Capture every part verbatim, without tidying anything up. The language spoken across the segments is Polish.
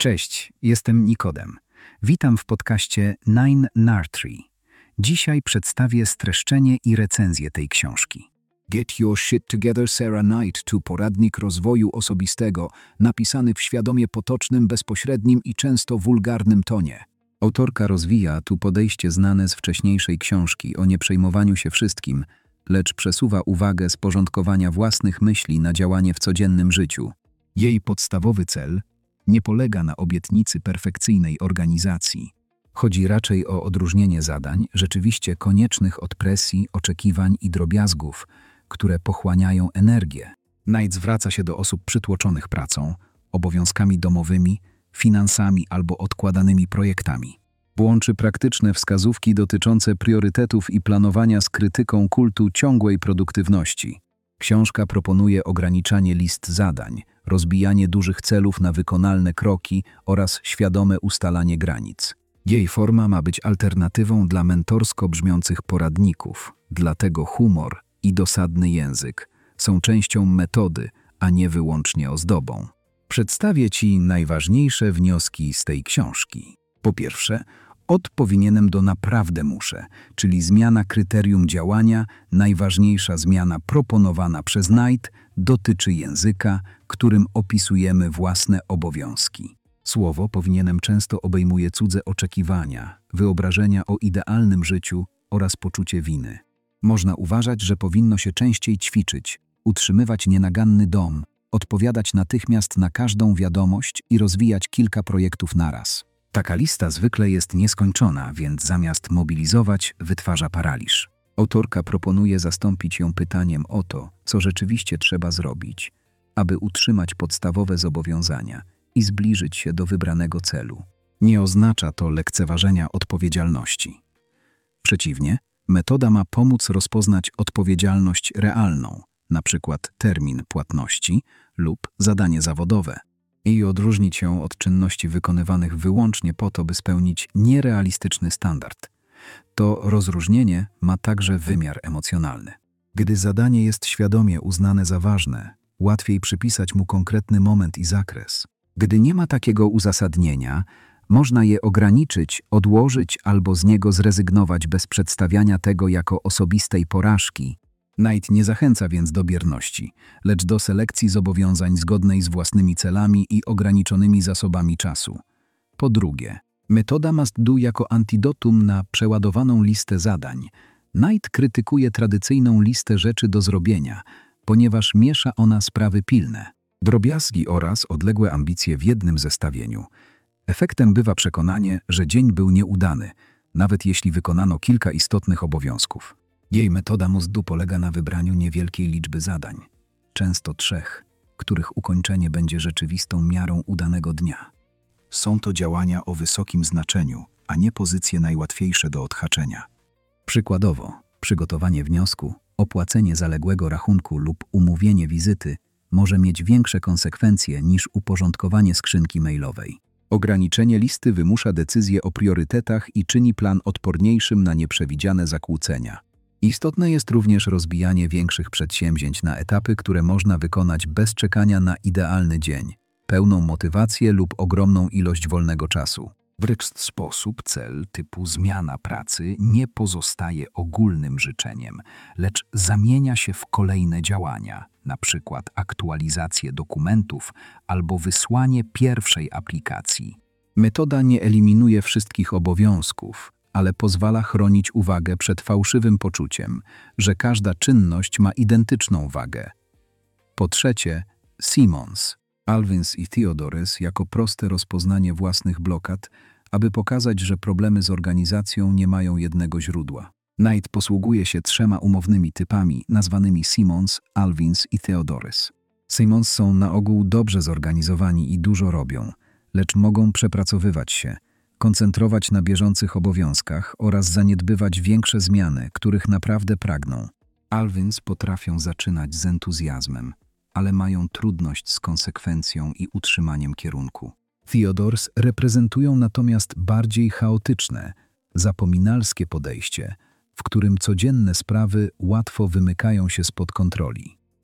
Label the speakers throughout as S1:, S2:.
S1: Cześć, jestem Nikodem. Witam w podcaście Nine Nartree. Dzisiaj przedstawię streszczenie i recenzję tej książki.
S2: Get Your Shit Together Sarah Knight to poradnik rozwoju osobistego, napisany w świadomie potocznym, bezpośrednim i często wulgarnym tonie.
S1: Autorka rozwija tu podejście znane z wcześniejszej książki o nieprzejmowaniu się wszystkim, lecz przesuwa uwagę z porządkowania własnych myśli na działanie w codziennym życiu.
S2: Jej podstawowy cel nie polega na obietnicy perfekcyjnej organizacji.
S1: Chodzi raczej o odróżnienie zadań, rzeczywiście koniecznych od presji, oczekiwań i drobiazgów, które pochłaniają energię.
S2: Knight zwraca się do osób przytłoczonych pracą, obowiązkami domowymi, finansami albo odkładanymi projektami.
S1: Łączy praktyczne wskazówki dotyczące priorytetów i planowania z krytyką kultu ciągłej produktywności. Książka proponuje ograniczanie list zadań, rozbijanie dużych celów na wykonalne kroki oraz świadome ustalanie granic.
S2: Jej forma ma być alternatywą dla mentorsko brzmiących poradników, dlatego humor i dosadny język są częścią metody, a nie wyłącznie ozdobą.
S1: Przedstawię Ci najważniejsze wnioski z tej książki.
S2: Po pierwsze, od powinienem do naprawdę muszę, czyli zmiana kryterium działania, najważniejsza zmiana proponowana przez Knight dotyczy języka, którym opisujemy własne obowiązki.
S1: Słowo powinienem często obejmuje cudze oczekiwania, wyobrażenia o idealnym życiu oraz poczucie winy.
S2: Można uważać, że powinno się częściej ćwiczyć, utrzymywać nienaganny dom, odpowiadać natychmiast na każdą wiadomość i rozwijać kilka projektów naraz.
S1: Taka lista zwykle jest nieskończona, więc zamiast mobilizować, wytwarza paraliż.
S2: Autorka proponuje zastąpić ją pytaniem o to, co rzeczywiście trzeba zrobić, aby utrzymać podstawowe zobowiązania i zbliżyć się do wybranego celu.
S1: Nie oznacza to lekceważenia odpowiedzialności.
S2: Przeciwnie, metoda ma pomóc rozpoznać odpowiedzialność realną, na przykład termin płatności lub zadanie zawodowe,
S1: i odróżnić ją od czynności wykonywanych wyłącznie po to, by spełnić nierealistyczny standard.
S2: To rozróżnienie ma także wymiar emocjonalny.
S1: Gdy zadanie jest świadomie uznane za ważne, łatwiej przypisać mu konkretny moment i zakres.
S2: Gdy nie ma takiego uzasadnienia, można je ograniczyć, odłożyć albo z niego zrezygnować bez przedstawiania tego jako osobistej porażki.
S1: Knight nie zachęca więc do bierności, lecz do selekcji zobowiązań zgodnej z własnymi celami i ograniczonymi zasobami czasu.
S2: Po drugie, metoda must do jako antidotum na przeładowaną listę zadań. Knight krytykuje tradycyjną listę rzeczy do zrobienia, ponieważ miesza ona sprawy pilne,
S1: drobiazgi oraz odległe ambicje w jednym zestawieniu. Efektem bywa przekonanie, że dzień był nieudany, nawet jeśli wykonano kilka istotnych obowiązków.
S2: Jej metoda must do polega na wybraniu niewielkiej liczby zadań, często trzech, których ukończenie będzie rzeczywistą miarą udanego dnia.
S1: Są to działania o wysokim znaczeniu, a nie pozycje najłatwiejsze do odhaczenia.
S2: Przykładowo, przygotowanie wniosku, opłacenie zaległego rachunku lub umówienie wizyty może mieć większe konsekwencje niż uporządkowanie skrzynki mailowej.
S1: Ograniczenie listy wymusza decyzję o priorytetach i czyni plan odporniejszym na nieprzewidziane zakłócenia.
S2: Istotne jest również rozbijanie większych przedsięwzięć na etapy, które można wykonać bez czekania na idealny dzień, pełną motywację lub ogromną ilość wolnego czasu.
S1: W ten sposób cel typu zmiana pracy nie pozostaje ogólnym życzeniem, lecz zamienia się w kolejne działania, na przykład aktualizację dokumentów albo wysłanie pierwszej aplikacji.
S2: Metoda nie eliminuje wszystkich obowiązków, ale pozwala chronić uwagę przed fałszywym poczuciem, że każda czynność ma identyczną wagę. Po trzecie, Simons, Alvins i Theodores jako proste rozpoznanie własnych blokad, aby pokazać, że problemy z organizacją nie mają jednego źródła. Knight posługuje się trzema umownymi typami, nazwanymi Simons, Alvins i Theodores. Simons są na ogół dobrze zorganizowani i dużo robią, lecz mogą przepracowywać się, koncentrować na bieżących obowiązkach oraz zaniedbywać większe zmiany, których naprawdę pragną. Alvins potrafią zaczynać z entuzjazmem, ale mają trudność z konsekwencją i utrzymaniem kierunku. Theodores reprezentują natomiast bardziej chaotyczne, zapominalskie podejście, w którym codzienne sprawy łatwo wymykają się spod kontroli.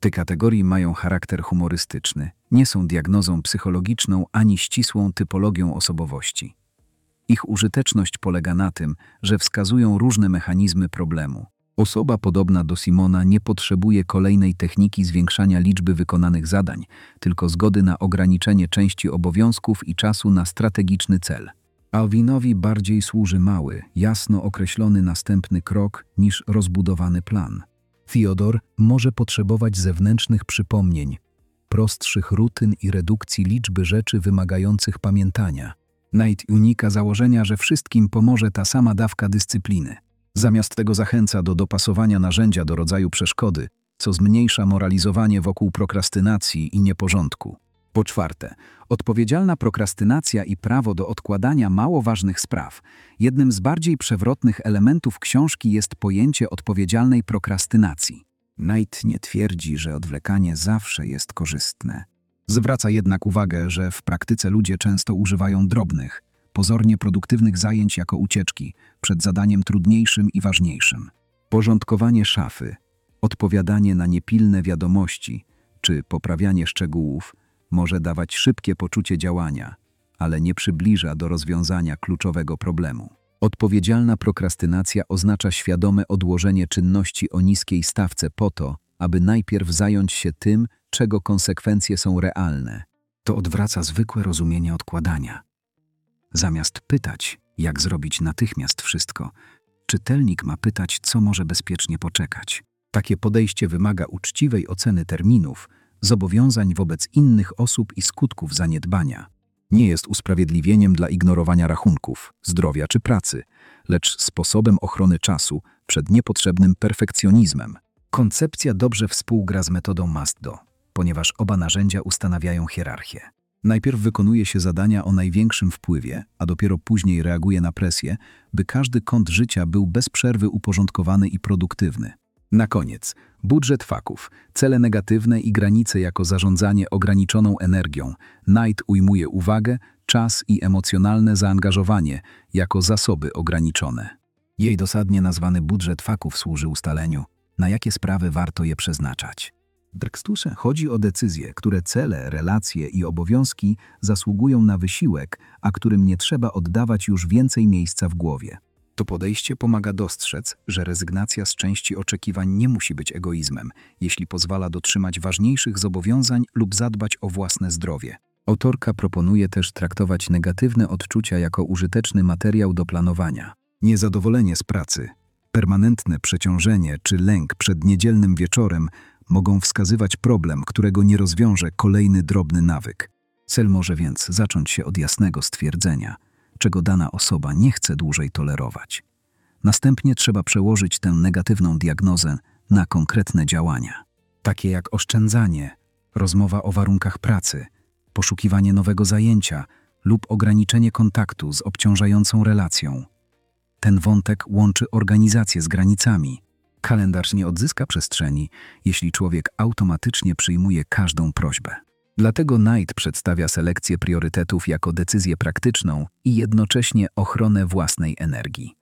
S2: Te kategorie mają charakter humorystyczny, nie są diagnozą psychologiczną ani ścisłą typologią osobowości. Ich użyteczność polega na tym, że wskazują różne mechanizmy problemu. Osoba podobna do Simona nie potrzebuje kolejnej techniki zwiększania liczby wykonanych zadań, tylko zgody na ograniczenie części obowiązków i czasu na strategiczny cel. Alvinowi bardziej służy mały, jasno określony następny krok niż rozbudowany plan. Theodor może potrzebować zewnętrznych przypomnień, prostszych rutyn i redukcji liczby rzeczy wymagających pamiętania. Knight unika założenia, że wszystkim pomoże ta sama dawka dyscypliny. Zamiast tego zachęca do dopasowania narzędzia do rodzaju przeszkody, co zmniejsza moralizowanie wokół prokrastynacji i nieporządku. Po czwarte, odpowiedzialna prokrastynacja i prawo do odkładania mało ważnych spraw. Jednym z bardziej przewrotnych elementów książki jest pojęcie odpowiedzialnej prokrastynacji. Knight nie twierdzi, że odwlekanie zawsze jest korzystne. Zwraca jednak uwagę, że w praktyce ludzie często używają drobnych, pozornie produktywnych zajęć jako ucieczki przed zadaniem trudniejszym i ważniejszym. Porządkowanie szafy, odpowiadanie na niepilne wiadomości czy poprawianie szczegółów może dawać szybkie poczucie działania, ale nie przybliża do rozwiązania kluczowego problemu. Odpowiedzialna prokrastynacja oznacza świadome odłożenie czynności o niskiej stawce po to, aby najpierw zająć się tym, czego konsekwencje są realne. To odwraca zwykłe rozumienie odkładania. Zamiast pytać, jak zrobić natychmiast wszystko, czytelnik ma pytać, co może bezpiecznie poczekać. Takie podejście wymaga uczciwej oceny terminów, zobowiązań wobec innych osób i skutków zaniedbania. Nie jest usprawiedliwieniem dla ignorowania rachunków, zdrowia czy pracy, lecz sposobem ochrony czasu przed niepotrzebnym perfekcjonizmem. Koncepcja dobrze współgra z metodą must do, ponieważ oba narzędzia ustanawiają hierarchię. Najpierw wykonuje się zadania o największym wpływie, a dopiero później reaguje na presję, by każdy kąt życia był bez przerwy uporządkowany i produktywny. Na koniec, budżet faków, cele negatywne i granice jako zarządzanie ograniczoną energią. Knight ujmuje uwagę, czas i emocjonalne zaangażowanie jako zasoby ograniczone. Jej dosadnie nazwany budżet faków służy ustaleniu, na jakie sprawy warto je przeznaczać. W tekstusze chodzi o decyzje, które cele, relacje i obowiązki zasługują na wysiłek, a którym nie trzeba oddawać już więcej miejsca w głowie. To podejście pomaga dostrzec, że rezygnacja z części oczekiwań nie musi być egoizmem, jeśli pozwala dotrzymać ważniejszych zobowiązań lub zadbać o własne zdrowie. Autorka proponuje też traktować negatywne odczucia jako użyteczny materiał do planowania. Niezadowolenie z pracy, permanentne przeciążenie czy lęk przed niedzielnym wieczorem mogą wskazywać problem, którego nie rozwiąże kolejny drobny nawyk. Cel może więc zacząć się od jasnego stwierdzenia, czego dana osoba nie chce dłużej tolerować. Następnie trzeba przełożyć tę negatywną diagnozę na konkretne działania, takie jak oszczędzanie, rozmowa o warunkach pracy, poszukiwanie nowego zajęcia lub ograniczenie kontaktu z obciążającą relacją. Ten wątek łączy organizację z granicami. Kalendarz nie odzyska przestrzeni, jeśli człowiek automatycznie przyjmuje każdą prośbę. Dlatego Knight przedstawia selekcję priorytetów jako decyzję praktyczną i jednocześnie ochronę własnej energii.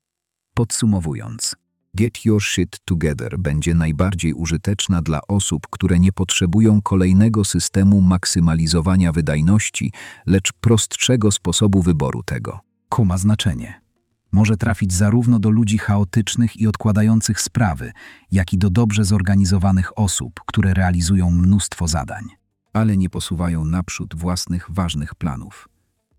S2: Podsumowując, Get Your Shit Together będzie najbardziej użyteczna dla osób, które nie potrzebują kolejnego systemu maksymalizowania wydajności, lecz prostszego sposobu wyboru tego. Ko ma znaczenie. Może trafić zarówno do ludzi chaotycznych i odkładających sprawy, jak i do dobrze zorganizowanych osób, które realizują mnóstwo zadań, ale nie posuwają naprzód własnych ważnych planów.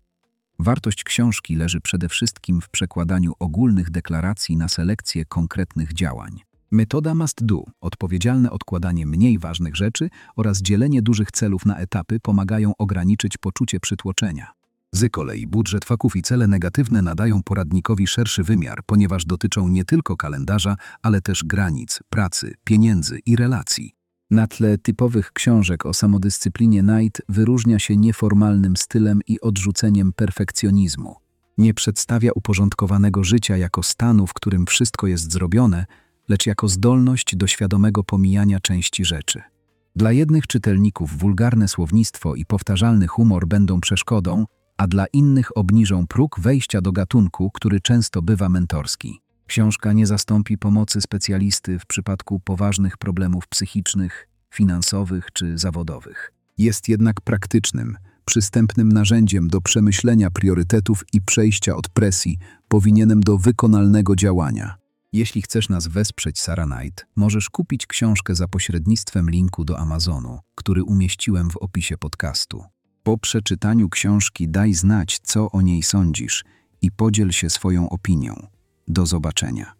S2: Wartość książki leży przede wszystkim w przekładaniu ogólnych deklaracji na selekcję konkretnych działań. Metoda must do, odpowiedzialne odkładanie mniej ważnych rzeczy oraz dzielenie dużych celów na etapy pomagają ograniczyć poczucie przytłoczenia. Z kolei budżet faków i cele negatywne nadają poradnikowi szerszy wymiar, ponieważ dotyczą nie tylko kalendarza, ale też granic, pracy, pieniędzy i relacji. Na tle typowych książek o samodyscyplinie Knight wyróżnia się nieformalnym stylem i odrzuceniem perfekcjonizmu. Nie przedstawia uporządkowanego życia jako stanu, w którym wszystko jest zrobione, lecz jako zdolność do świadomego pomijania części rzeczy. Dla jednych czytelników wulgarne słownictwo i powtarzalny humor będą przeszkodą, a dla innych obniżą próg wejścia do gatunku, który często bywa mentorski. Książka nie zastąpi pomocy specjalisty w przypadku poważnych problemów psychicznych,
S1: finansowych czy zawodowych.
S2: Jest jednak praktycznym, przystępnym narzędziem do przemyślenia priorytetów i przejścia od presji powinienem do wykonalnego działania.
S1: Jeśli chcesz nas wesprzeć, Saranite, możesz kupić książkę za pośrednictwem linku do Amazonu, który umieściłem w opisie podcastu. Po przeczytaniu książki daj znać, co o niej sądzisz i podziel się swoją opinią. Do zobaczenia.